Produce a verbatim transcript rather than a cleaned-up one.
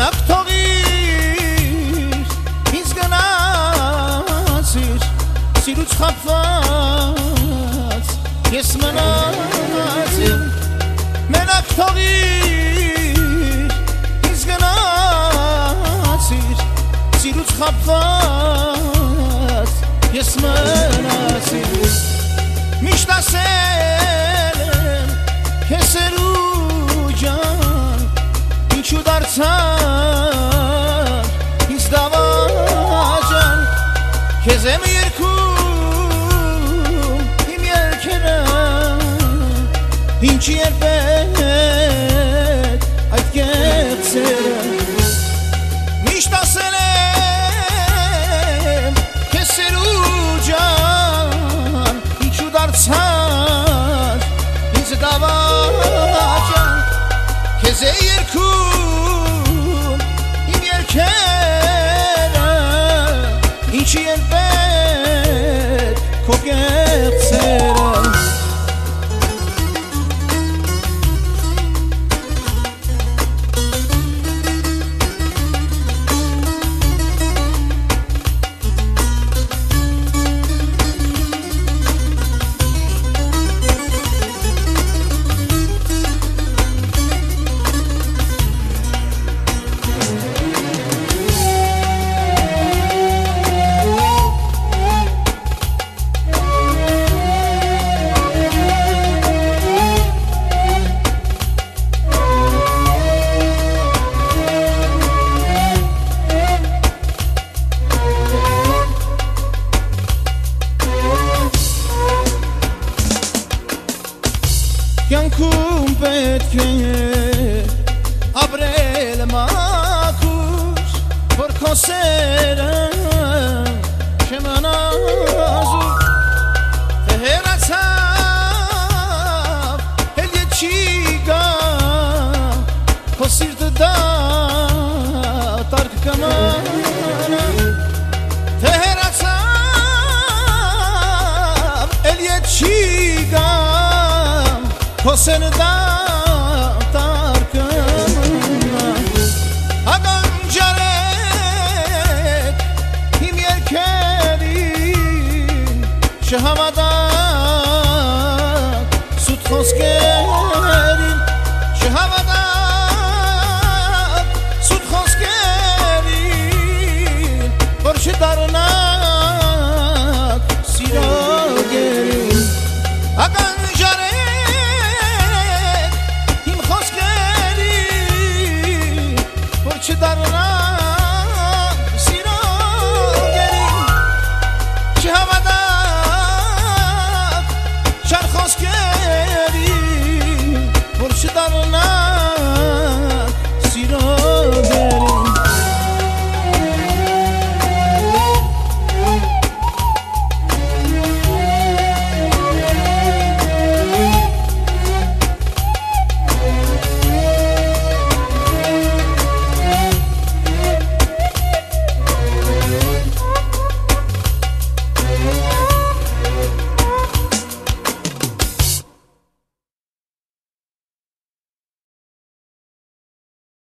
Մենակ թողիր ինձ գնացիր սիրուց խաբված ես մնացի Մենակ թողիր ինձ գնացիր սիրուց խաբված ես մնացի Միշտ ասել եմ քեզ սերու ջան ինչու դարձար ինձ դավաճան քեզ եմ երգում իմ երգերը ինչի երբեք այդ կեղծերը Միշտ ասել եմ քեզ սերու ջան ինչու դարձար ինձ դավաճան քեզ է երգում իմ երգերը ինչի երբեք քո կեղծերը Կյանքում պետք է ապրել մաքուր որ քո սերը չմնազուր թե հեռացավ էլ ետ չի գա քո սիրտը դատարկ կմնա թե հեռացավ էլ ետ չի գա Քո սերը դատարկ կմնա Ականջարեք իմ երգերին Չհավատաք սուտ խոսքերին Չհավատաք սուտ խոսքերին Որ չդառնաք սիրոգերին Ականջարեք Չդառնա